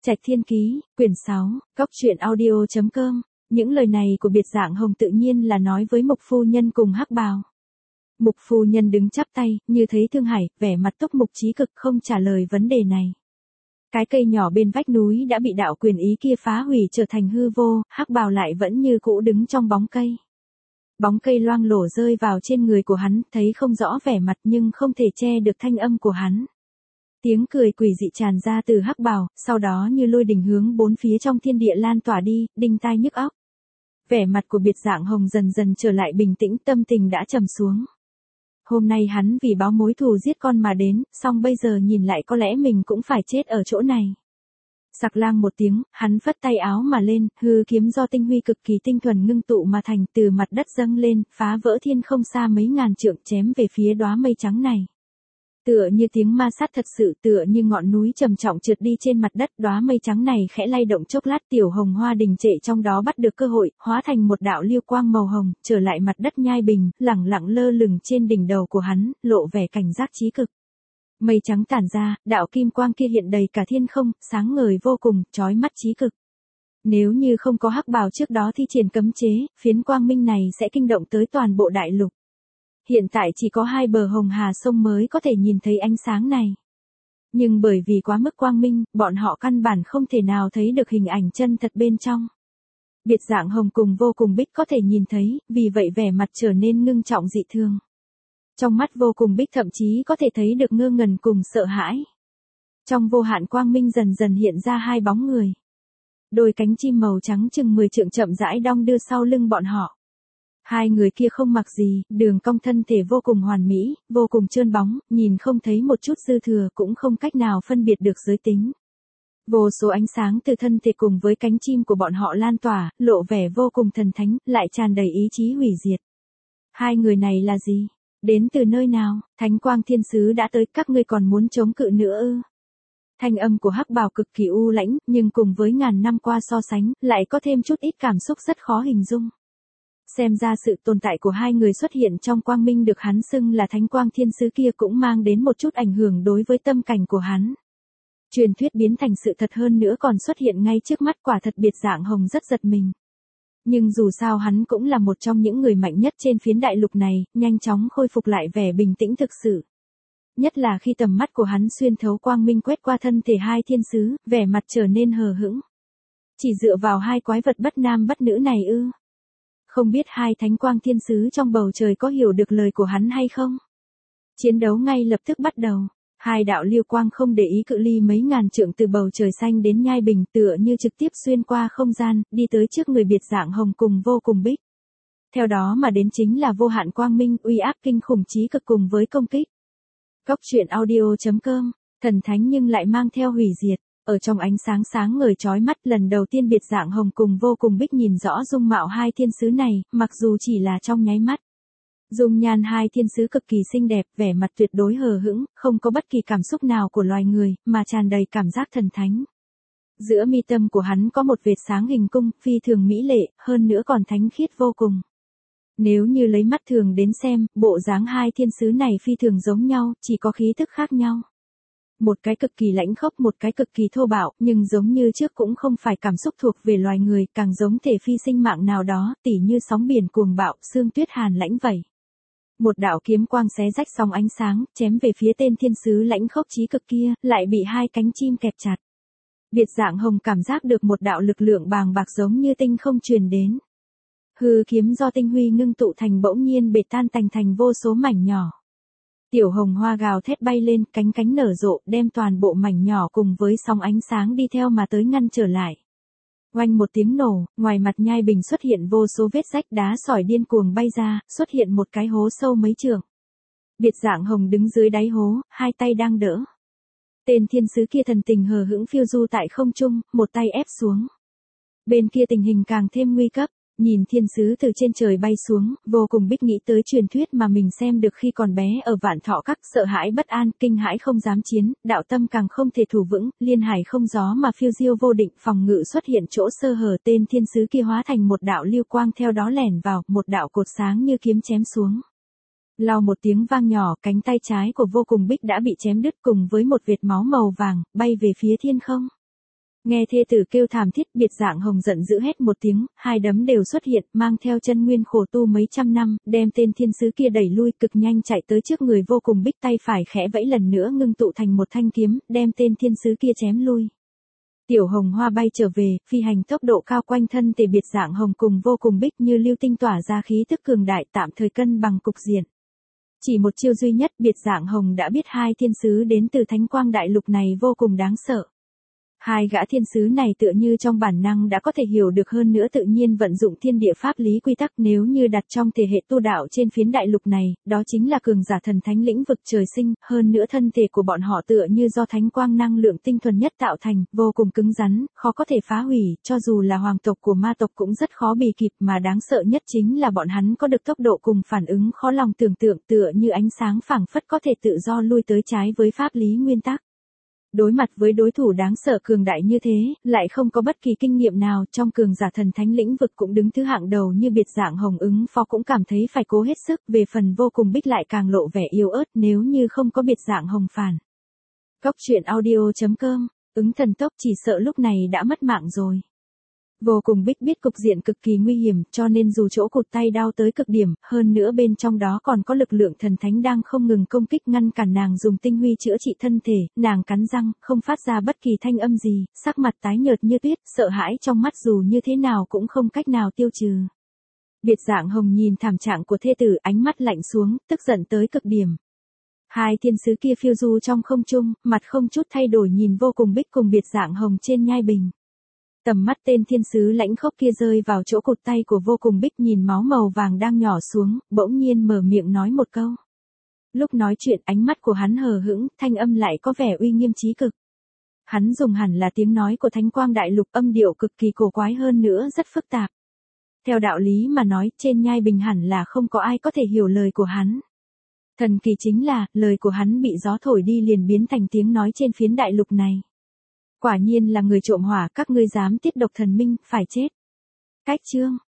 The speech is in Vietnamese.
Trạch Thiên Ký, quyển 6, Cóc truyện audio.com. Những lời này của Biệt Dạng Hồng tự nhiên là nói với Mục phu nhân cùng Hắc Bào. Mục phu nhân đứng chắp tay, như thấy Thương Hải, vẻ mặt túc mục chí cực không trả lời vấn đề này. Cái cây nhỏ bên vách núi đã bị đạo quyền ý kia phá hủy trở thành hư vô, Hắc Bào lại vẫn như cũ đứng trong bóng cây. Bóng cây loang lổ rơi vào trên người của hắn, thấy không rõ vẻ mặt nhưng không thể che được thanh âm của hắn. Tiếng cười quỷ dị tràn ra từ Hắc Bào, sau đó như lôi đình hướng bốn phía trong thiên địa lan tỏa đi, đinh tai nhức óc. Vẻ mặt của Biệt Dạng Hồng dần dần trở lại bình tĩnh, tâm tình đã trầm xuống. Hôm nay hắn vì báo mối thù giết con mà đến, song bây giờ nhìn lại có lẽ mình cũng phải chết ở chỗ này. Sặc lang một tiếng, hắn phất tay áo mà lên, hư kiếm do tinh huy cực kỳ tinh thuần ngưng tụ mà thành, từ mặt đất dâng lên, phá vỡ thiên không xa mấy ngàn trượng, chém về phía đóa mây trắng này. Tựa như tiếng ma sát thật sự, tựa như ngọn núi trầm trọng trượt đi trên mặt đất, đóa mây trắng này khẽ lay động chốc lát, tiểu hồng hoa đình trệ trong đó bắt được cơ hội, hóa thành một đạo lưu quang màu hồng, trở lại mặt đất nhai bình, lẳng lặng lơ lửng trên đỉnh đầu của hắn, lộ vẻ cảnh giác chí cực. Mây trắng tản ra, đạo kim quang kia hiện đầy cả thiên không, sáng ngời vô cùng, chói mắt chí cực. Nếu như không có Hắc Bào trước đó thi triển cấm chế, phiến quang minh này sẽ kinh động tới toàn bộ đại lục. Hiện tại chỉ có hai bờ Hồng Hà sông mới có thể nhìn thấy ánh sáng này. Nhưng bởi vì quá mức quang minh, bọn họ căn bản không thể nào thấy được hình ảnh chân thật bên trong. Biệt Dạng Hồng cùng Vô Cùng Bích có thể nhìn thấy, vì vậy vẻ mặt trở nên ngưng trọng dị thường. Trong mắt Vô Cùng Bích thậm chí có thể thấy được ngơ ngẩn cùng sợ hãi. Trong vô hạn quang minh dần dần hiện ra hai bóng người. Đôi cánh chim màu trắng chừng 10 trượng chậm rãi đong đưa sau lưng bọn họ. Hai người kia không mặc gì, đường cong thân thể vô cùng hoàn mỹ, vô cùng trơn bóng, nhìn không thấy một chút dư thừa, cũng không cách nào phân biệt được giới tính. Vô số ánh sáng từ thân thể cùng với cánh chim của bọn họ lan tỏa, lộ vẻ vô cùng thần thánh, lại tràn đầy ý chí hủy diệt. Hai người này là gì? Đến từ nơi nào? Thánh quang thiên sứ đã tới, các ngươi còn muốn chống cự nữa ư? Thanh âm của Hắc Bào cực kỳ u lãnh, nhưng cùng với ngàn năm qua so sánh, lại có thêm chút ít cảm xúc rất khó hình dung. Xem ra sự tồn tại của hai người xuất hiện trong quang minh được hắn xưng là thánh quang thiên sứ kia cũng mang đến một chút ảnh hưởng đối với tâm cảnh của hắn. Truyền thuyết biến thành sự thật hơn nữa còn xuất hiện ngay trước mắt, quả thật Biệt Dạng Hồng rất giật mình. Nhưng dù sao hắn cũng là một trong những người mạnh nhất trên phiến đại lục này, nhanh chóng khôi phục lại vẻ bình tĩnh thực sự. Nhất là khi tầm mắt của hắn xuyên thấu quang minh quét qua thân thể hai thiên sứ, vẻ mặt trở nên hờ hững. Chỉ dựa vào hai quái vật bất nam bất nữ này ư? Không biết hai thánh quang thiên sứ trong bầu trời có hiểu được lời của hắn hay không? Chiến đấu ngay lập tức bắt đầu. Hai đạo lưu quang không để ý cự ly mấy ngàn trượng từ bầu trời xanh đến nhai bình, tựa như trực tiếp xuyên qua không gian, đi tới trước người Biệt Dạng Hồng cùng Vô Cùng Bích. Theo đó mà đến chính là vô hạn quang minh, uy áp kinh khủng chí cực cùng với công kích. Cóc truyện audio.com, thần thánh nhưng lại mang theo hủy diệt. Ở trong ánh sáng sáng ngời chói mắt, lần đầu tiên Biệt Dạng Hồng cùng Vô Cùng Bích nhìn rõ dung mạo hai thiên sứ này, mặc dù chỉ là trong nháy mắt. Dung nhan hai thiên sứ cực kỳ xinh đẹp, vẻ mặt tuyệt đối hờ hững, không có bất kỳ cảm xúc nào của loài người, mà tràn đầy cảm giác thần thánh. Giữa mi tâm của hắn có một vệt sáng hình cung, phi thường mỹ lệ, hơn nữa còn thánh khiết vô cùng. Nếu như lấy mắt thường đến xem, bộ dáng hai thiên sứ này phi thường giống nhau, chỉ có khí thức khác nhau. Một cái cực kỳ lãnh khốc, một cái cực kỳ thô bạo, nhưng giống như trước cũng không phải cảm xúc thuộc về loài người, càng giống thể phi sinh mạng nào đó, tỉ như sóng biển cuồng bạo, sương tuyết hàn lãnh vậy. Một đạo kiếm quang xé rách sóng ánh sáng, chém về phía tên thiên sứ lãnh khốc chí cực kia, lại bị hai cánh chim kẹp chặt. Biệt Dạng Hồng cảm giác được một đạo lực lượng bàng bạc giống như tinh không truyền đến. Hư kiếm do tinh huy ngưng tụ thành bỗng nhiên bể tan tành thành vô số mảnh nhỏ. Tiểu hồng hoa gào thét bay lên, cánh cánh nở rộ, đem toàn bộ mảnh nhỏ cùng với sóng ánh sáng đi theo mà tới ngăn trở lại. Oanh một tiếng nổ, ngoài mặt nhai bình xuất hiện vô số vết rách, đá sỏi điên cuồng bay ra, xuất hiện một cái hố sâu mấy trượng. Biệt Dạng Hồng đứng dưới đáy hố, hai tay đang đỡ. Tên thiên sứ kia thần tình hờ hững phiêu du tại không trung, một tay ép xuống. Bên kia tình hình càng thêm nguy cấp. Nhìn thiên sứ từ trên trời bay xuống, Vô Cùng Bích nghĩ tới truyền thuyết mà mình xem được khi còn bé ở Vạn Thọ Các, sợ hãi bất an, kinh hãi không dám chiến, đạo tâm càng không thể thủ vững, liên hải không gió mà phiêu diêu vô định, phòng ngự xuất hiện chỗ sơ hở, tên thiên sứ kia hóa thành một đạo lưu quang theo đó lẻn vào, một đạo cột sáng như kiếm chém xuống. Lau một tiếng vang nhỏ, cánh tay trái của Vô Cùng Bích đã bị chém đứt cùng với một vệt máu màu vàng, bay về phía thiên không. Nghe thê tử kêu thảm thiết, Biệt Dạng Hồng giận dữ hét một tiếng, hai đấm đều xuất hiện, mang theo chân nguyên khổ tu mấy trăm năm, đem tên thiên sứ kia đẩy lui, cực nhanh chạy tới trước người Vô Cùng Bích, tay phải khẽ vẫy lần nữa ngưng tụ thành một thanh kiếm, đem tên thiên sứ kia chém lui. Tiểu Hồng Hoa bay trở về, phi hành tốc độ cao, quanh thân thể Biệt Dạng Hồng cùng Vô Cùng Bích như lưu tinh tỏa ra khí tức cường đại, tạm thời cân bằng cục diện. Chỉ một chiêu duy nhất, Biệt Dạng Hồng đã biết hai thiên sứ đến từ Thánh Quang Đại Lục này vô cùng đáng sợ. Hai gã thiên sứ này tựa như trong bản năng đã có thể hiểu được, hơn nữa tự nhiên vận dụng thiên địa pháp lý quy tắc, nếu như đặt trong thể hệ tu đạo trên phiến đại lục này, đó chính là cường giả thần thánh lĩnh vực trời sinh, hơn nữa thân thể của bọn họ tựa như do thánh quang năng lượng tinh thuần nhất tạo thành, vô cùng cứng rắn, khó có thể phá hủy, cho dù là hoàng tộc của ma tộc cũng rất khó bì kịp, mà đáng sợ nhất chính là bọn hắn có được tốc độ cùng phản ứng khó lòng tưởng tượng, tựa như ánh sáng phảng phất có thể tự do lui tới, trái với pháp lý nguyên tắc. Đối mặt với đối thủ đáng sợ cường đại như thế, lại không có bất kỳ kinh nghiệm nào, trong cường giả thần thánh lĩnh vực cũng đứng thứ hạng đầu như Biệt Dạng Hồng ứng phó cũng cảm thấy phải cố hết sức, về phần Vô Cùng Bích lại càng lộ vẻ yếu ớt, nếu như không có Biệt Dạng Hồng phản. Cóc truyện audio.com, ứng thần tốc chỉ sợ lúc này đã mất mạng rồi. Vô Cùng Bích biết cục diện cực kỳ nguy hiểm, cho nên dù chỗ cụt tay đau tới cực điểm, hơn nữa bên trong đó còn có lực lượng thần thánh đang không ngừng công kích ngăn cản nàng dùng tinh huy chữa trị thân thể, nàng cắn răng, không phát ra bất kỳ thanh âm gì, sắc mặt tái nhợt như tuyết, sợ hãi trong mắt dù như thế nào cũng không cách nào tiêu trừ. Biệt Dạng Hồng nhìn thảm trạng của thê tử, ánh mắt lạnh xuống, tức giận tới cực điểm. Hai thiên sứ kia phiêu du trong không trung, mặt không chút thay đổi nhìn Vô Cùng Bích cùng Biệt Dạng Hồng trên nhai bình. Tầm mắt tên thiên sứ lãnh khốc kia rơi vào chỗ cụt tay của Vô Cùng Bích, nhìn máu màu vàng đang nhỏ xuống, bỗng nhiên mở miệng nói một câu. Lúc nói chuyện ánh mắt của hắn hờ hững, thanh âm lại có vẻ uy nghiêm chí cực. Hắn dùng hẳn là tiếng nói của Thánh Quang Đại Lục, âm điệu cực kỳ cổ quái, hơn nữa rất phức tạp. Theo đạo lý mà nói, trên nhai bình hẳn là không có ai có thể hiểu lời của hắn. Thần kỳ chính là, lời của hắn bị gió thổi đi liền biến thành tiếng nói trên phiến đại lục này. Quả nhiên là người trộm hỏa, các ngươi dám tiết độc thần minh, phải chết. Cách chương